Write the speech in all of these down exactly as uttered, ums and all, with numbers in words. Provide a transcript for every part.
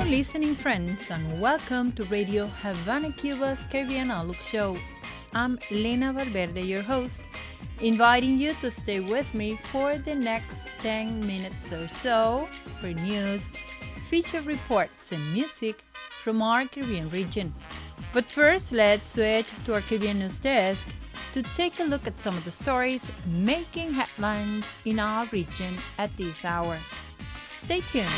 listening friends, and welcome to Radio Havana, Cuba's Caribbean Outlook Show. I'm Lena Valverde, your host, inviting you to stay with me for the next ten minutes or so for news, feature reports, and music from our Caribbean region. But first, let's switch to our Caribbean news desk to take a look at some of the stories making headlines in our region at this hour. Stay tuned.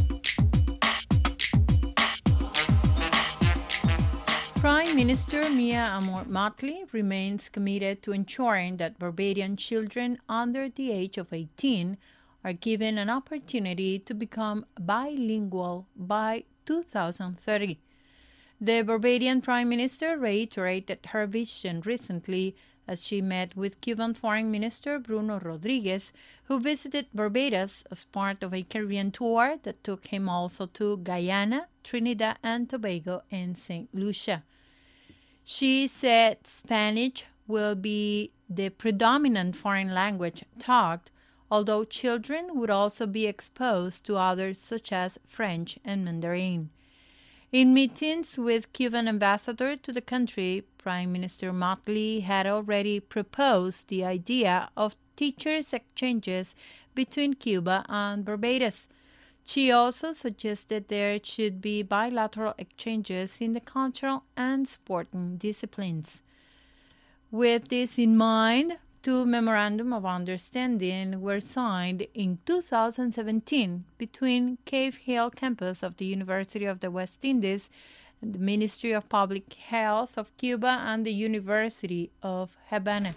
Prime Minister Mia Amor-Mottley remains committed to ensuring that Barbadian children under the age of eighteen are given an opportunity to become bilingual by two thousand thirty. The Barbadian Prime Minister reiterated her vision recently as she met with Cuban Foreign Minister Bruno Rodriguez, who visited Barbados as part of a Caribbean tour that took him also to Guyana, Trinidad and Tobago, and Saint Lucia. She said Spanish will be the predominant foreign language taught, although children would also be exposed to others such as French and Mandarin. In meetings with Cuban ambassador to the country, Prime Minister Mottley had already proposed the idea of teachers' exchanges between Cuba and Barbados. She also suggested there should be bilateral exchanges in the cultural and sporting disciplines. With this in mind, two memorandum of understanding were signed in two thousand seventeen between Cave Hill campus of the University of the West Indies and the Ministry of Public Health of Cuba and the University of Havana.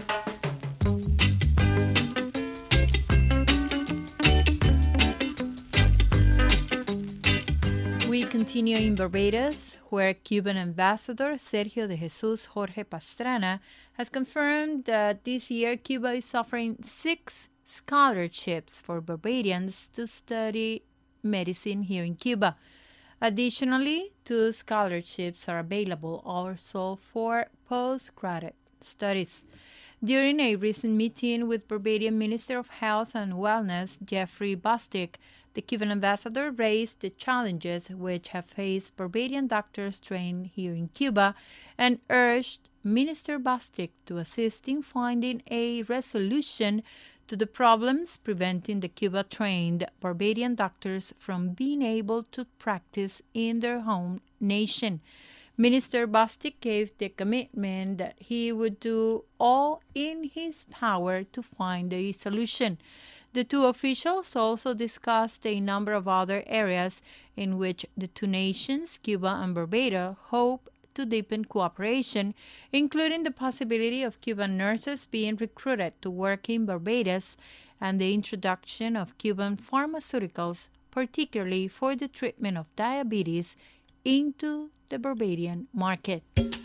We continue in Barbados, where Cuban Ambassador Sergio de Jesus Jorge Pastrana has confirmed that this year Cuba is offering six scholarships for Barbadians to study medicine here in Cuba. Additionally, two scholarships are available also for postgraduate studies. During a recent meeting with Barbadian Minister of Health and Wellness Jeffrey Bostic, the Cuban ambassador raised the challenges which have faced Barbadian doctors trained here in Cuba and urged Minister Bostic to assist in finding a resolution to the problems preventing the Cuba-trained Barbadian doctors from being able to practice in their home nation. Minister Bostic gave the commitment that he would do all in his power to find a solution. The two officials also discussed a number of other areas in which the two nations, Cuba and Barbados, hope to deepen cooperation, including the possibility of Cuban nurses being recruited to work in Barbados and the introduction of Cuban pharmaceuticals, particularly for the treatment of diabetes, into the Barbadian market.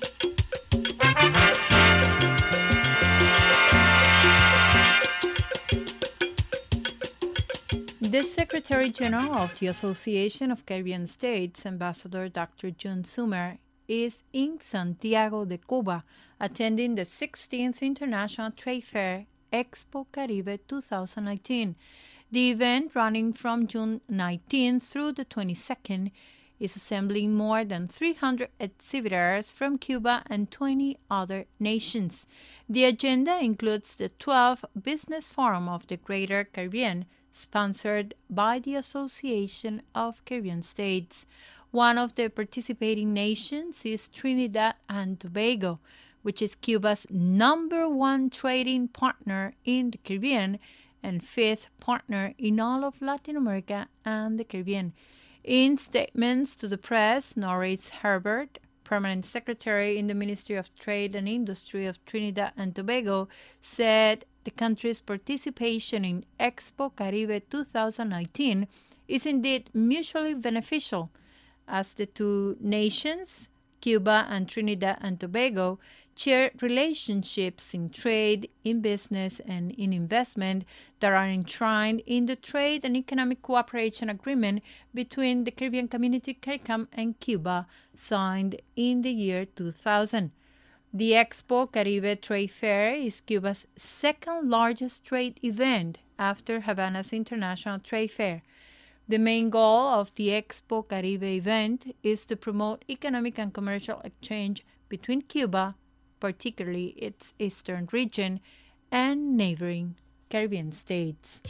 The Secretary General of the Association of Caribbean States, Ambassador Doctor June Sumer, is in Santiago de Cuba, attending the sixteenth International Trade Fair Expo Caribe twenty nineteen. The event, running from June nineteenth through the twenty-second, is assembling more than three hundred exhibitors from Cuba and twenty other nations. The agenda includes the twelfth Business Forum of the Greater Caribbean, sponsored by the Association of Caribbean States. One of the participating nations is Trinidad and Tobago, which is Cuba's number one trading partner in the Caribbean and fifth partner in all of Latin America and the Caribbean. In statements to the press, Norris Herbert, Permanent Secretary in the Ministry of Trade and Industry of Trinidad and Tobago, said the country's participation in Expo Caribe twenty nineteen is indeed mutually beneficial, as the two nations, Cuba and Trinidad and Tobago, share relationships in trade, in business, and in investment that are enshrined in the Trade and Economic Cooperation Agreement between the Caribbean Community, CARICOM, and Cuba, signed in the year two thousand. The Expo Caribe Trade Fair is Cuba's second largest trade event after Havana's International Trade Fair. The main goal of the Expo Caribe event is to promote economic and commercial exchange between Cuba, particularly its eastern region, and neighboring Caribbean states.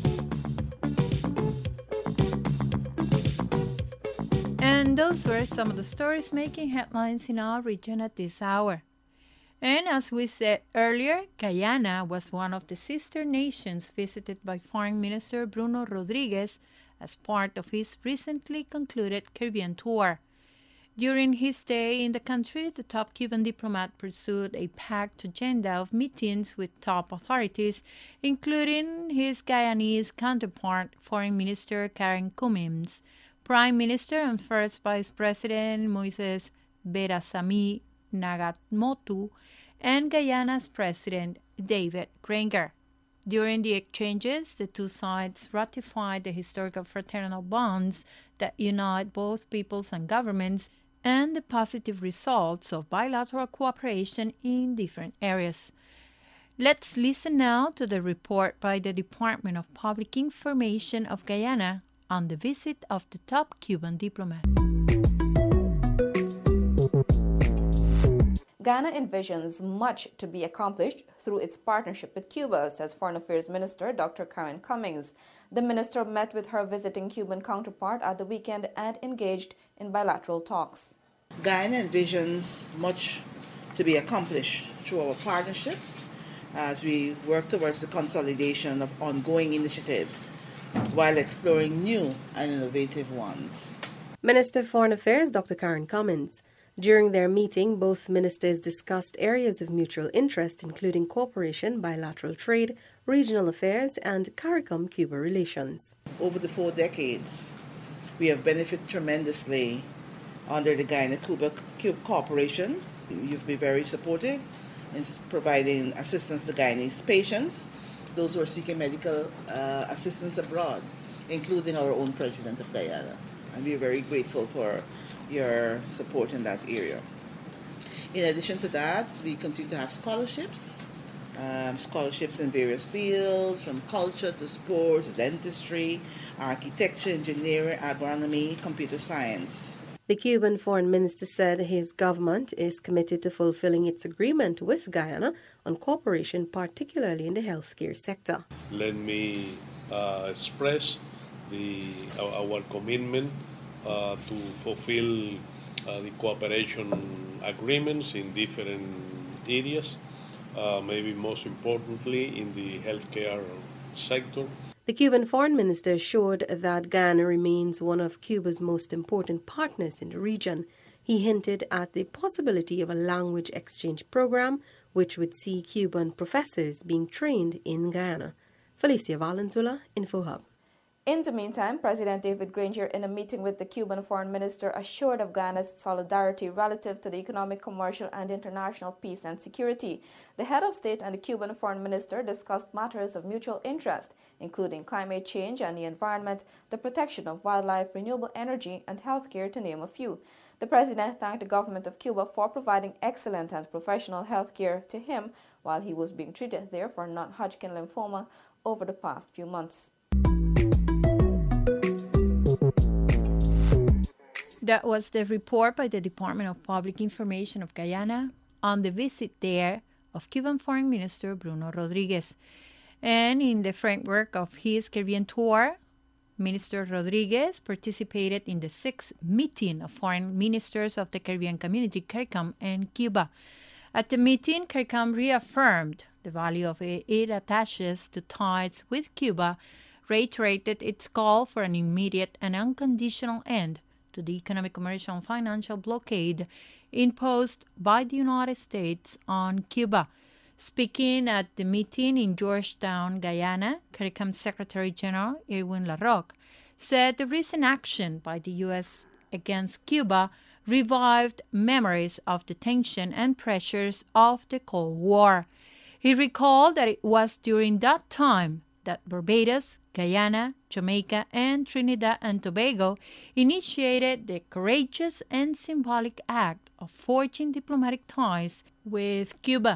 And those were some of the stories making headlines in our region at this hour. And as we said earlier, Guyana was one of the sister nations visited by Foreign Minister Bruno Rodriguez as part of his recently concluded Caribbean tour. During his stay in the country, the top Cuban diplomat pursued a packed agenda of meetings with top authorities, including his Guyanese counterpart, Foreign Minister Karen Cummins, Prime Minister and First Vice President Moises Berasami Nagamotu, and Guyana's President David Granger. During the exchanges, the two sides ratified the historical fraternal bonds that unite both peoples and governments and the positive results of bilateral cooperation in different areas. Let's listen now to the report by the Department of Public Information of Guyana on the visit of the top Cuban diplomat. Guyana envisions much to be accomplished through its partnership with Cuba, says Foreign Affairs Minister Doctor Karen Cummins. The minister met with her visiting Cuban counterpart at the weekend and engaged in bilateral talks. Guyana envisions much to be accomplished through our partnership as we work towards the consolidation of ongoing initiatives while exploring new and innovative ones. Minister of Foreign Affairs Doctor Karen Cummins. During their meeting, both ministers discussed areas of mutual interest, including cooperation, bilateral trade, regional affairs, and CARICOM-Cuba relations. Over the four decades, we have benefited tremendously under the Guyana-Cuba cooperation. You've been very supportive in providing assistance to Guyanese patients, those who are seeking medical uh, assistance abroad, including our own President of Guyana. And we are very grateful for your support in that area. In addition to that, we continue to have scholarships, um, scholarships in various fields, from culture to sports, dentistry, architecture, engineering, agronomy, computer science. The Cuban foreign minister said his government is committed to fulfilling its agreement with Guyana on cooperation, particularly in the healthcare sector. Let me uh, express the, our, our commitment uh, to fulfill uh, the cooperation agreements in different areas, uh, maybe most importantly in the healthcare sector. The Cuban foreign minister assured that Guyana remains one of Cuba's most important partners in the region. He hinted at the possibility of a language exchange program, which would see Cuban professors being trained in Guyana. Felicia Valenzuela, InfoHub. In the meantime, President David Granger, in a meeting with the Cuban foreign minister, assured of Guyana's solidarity relative to the economic, commercial, and international peace and security. The head of state and the Cuban foreign minister discussed matters of mutual interest, including climate change and the environment, the protection of wildlife, renewable energy, and healthcare, to name a few. The president thanked the government of Cuba for providing excellent and professional healthcare to him while he was being treated there for non-Hodgkin lymphoma over the past few months. That was the report by the Department of Public Information of Guyana on the visit there of Cuban Foreign Minister Bruno Rodriguez. And in the framework of his Caribbean tour, Minister Rodriguez participated in the sixth meeting of foreign ministers of the Caribbean Community, CARICOM, and Cuba. At the meeting, CARICOM reaffirmed the value of it, it attaches to ties with Cuba, reiterated its call for an immediate and unconditional end to the economic, commercial, and financial blockade imposed by the United States on Cuba. Speaking at the meeting in Georgetown, Guyana, CARICOM Secretary General Irwin LaRocque said the recent action by the U S against Cuba revived memories of the tension and pressures of the Cold War. He recalled that it was during that time that Barbados, Guyana, Jamaica, and Trinidad and Tobago initiated the courageous and symbolic act of forging diplomatic ties with Cuba.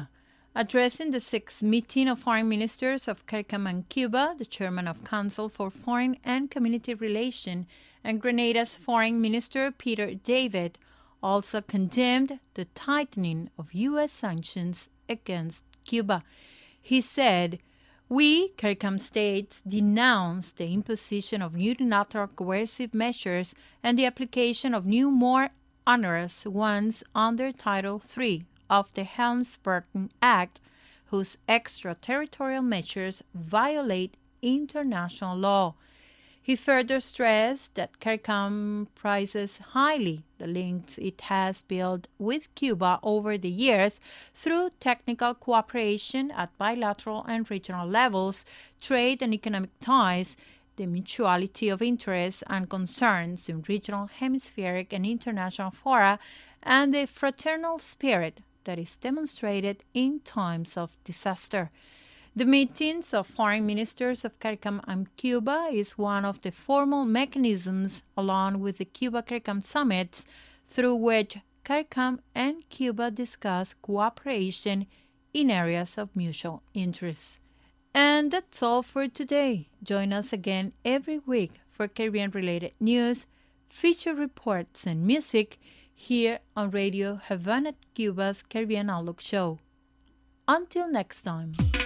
Addressing the sixth meeting of foreign ministers of CARICOM and Cuba, the chairman of Council for Foreign and Community Relations and Grenada's Foreign Minister Peter David also condemned the tightening of U S sanctions against Cuba. He said, "We, CARICOM states, denounce the imposition of unilateral coercive measures and the application of new, more onerous ones under Title three of the Helms-Burton Act, whose extraterritorial measures violate international law." He further stressed that CARICOM prizes highly the links it has built with Cuba over the years through technical cooperation at bilateral and regional levels, trade and economic ties, the mutuality of interests and concerns in regional, hemispheric, and international fora, and the fraternal spirit that is demonstrated in times of disaster. The meetings of foreign ministers of CARICOM and Cuba is one of the formal mechanisms, along with the Cuba-CARICOM summits, through which CARICOM and Cuba discuss cooperation in areas of mutual interest. And that's all for today. Join us again every week for Caribbean-related news, feature reports, and music here on Radio Havana, Cuba's Caribbean Outlook Show. Until next time.